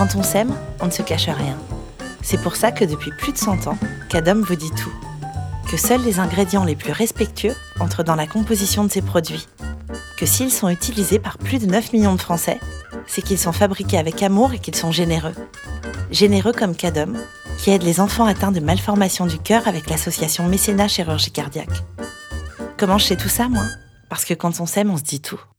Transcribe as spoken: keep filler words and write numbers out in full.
Quand on s'aime, on ne se cache rien. C'est pour ça que depuis plus de cent ans, Cadom vous dit tout. Que seuls les ingrédients les plus respectueux entrent dans la composition de ses produits. Que s'ils sont utilisés par plus de neuf millions de Français, c'est qu'ils sont fabriqués avec amour et qu'ils sont généreux. Généreux comme Cadom, qui aide les enfants atteints de malformations du cœur avec l'association Mécénat Chirurgie Cardiaque. Comment je sais tout ça, moi ? Parce que quand on s'aime, on se dit tout.